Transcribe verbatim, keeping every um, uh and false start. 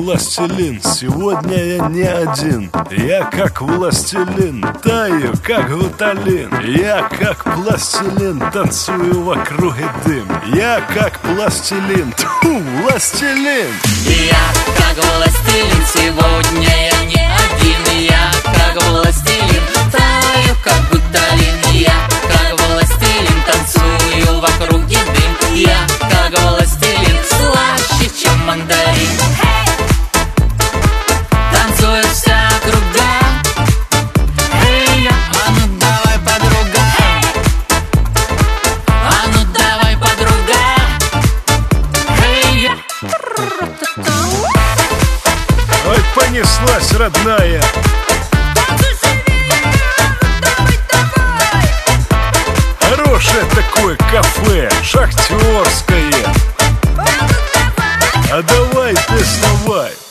властелин, сегодня я не один. Я как властелин, таю как гуталин. Я как пластилин, танцую в округе дым. Я как пластилин, тьфу, властелин. Я как властелин, сегодня я не один. Я как властелин, таю как гуталин. Я как властелин, танцую в округе дым. Я как властелин, слаще, чем мандарин. Танцует вся округа. Эй, а ну давай, подруга. А ну давай, подруга. Эй, Ой, понеслась, родная. Хорошее такое кафе, шахтерское. А давай ты вставай.